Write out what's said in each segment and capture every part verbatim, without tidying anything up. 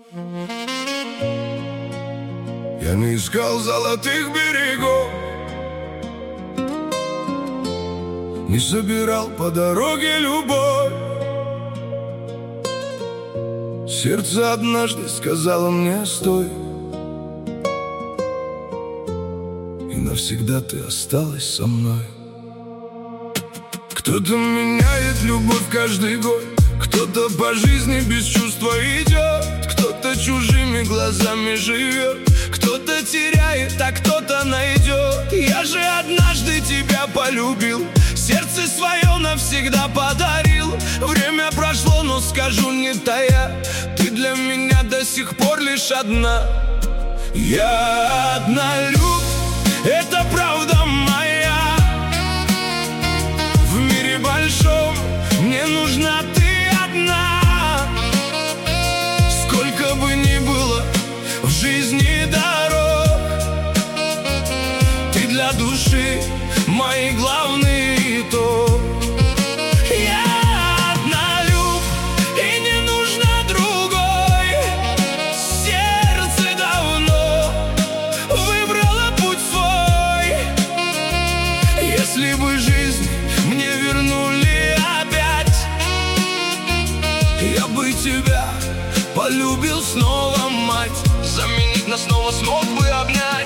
Я не искал золотых берегов, не собирал по дороге любовь. Сердце однажды сказало мне: стой, и навсегда ты осталась со мной. Кто-то меняет любовь каждый год, кто-то по жизни без чувства идет, кто-то чужими глазами живет, кто-то теряет, а кто-то найдет. Я же однажды тебя полюбил, сердце свое навсегда подарил. Время прошло, но скажу не тая, ты для меня до сих пор лишь одна. Я однолюб, это правда моя. В мире большом мне нужна ты одна. Сколько бы ни было в жизни дорог, ты для души мой главный итог. Я однолюб, и не нужно другой. Сердце давно выбрало путь свой. Если бы жизнь мне вернули опять, я бы тебя полюбил снова, мать. Заменить нас снова смог бы обнять.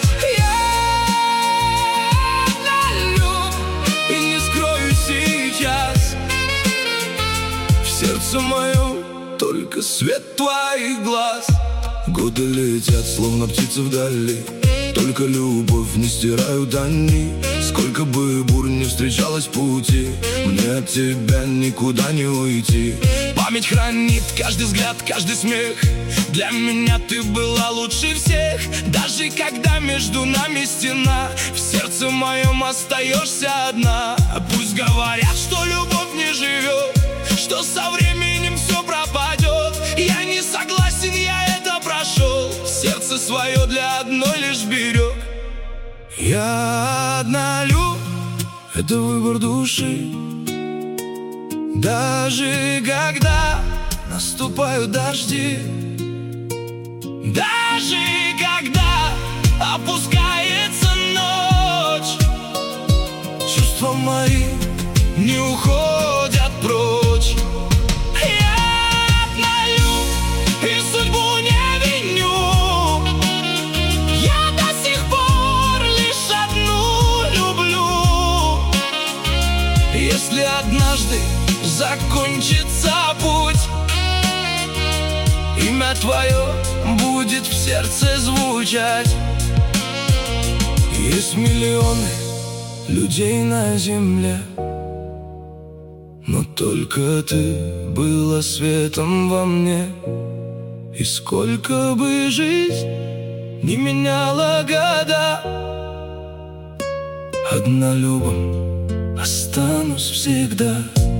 Сердце мое только свет твоих глаз. Годы летят, словно птицы вдали, только любовь не стирают они. Сколько бы бур не встречалось пути, мне от тебя никуда не уйти. Память хранит каждый взгляд, каждый смех. Для меня ты была лучше всех. Даже когда между нами стена, в сердце моем остаешься одна. Пусть говорят, что любовь не живет, что со временем все пропадет. Я не согласен, я это прошел. Сердце свое для одной лишь берег. Я однолюб, это выбор души. Даже когда наступают дожди, даже когда опускается ночь, чувства мои не уходят прочь. Я однолюб и судьбу не виню. Я до сих пор лишь одну люблю. Если однажды закончится путь, имя твое будет в сердце звучать. Есть миллионы людей на земле, но только ты была светом во мне. И сколько бы жизнь не меняла года, однолюбом останусь всегда.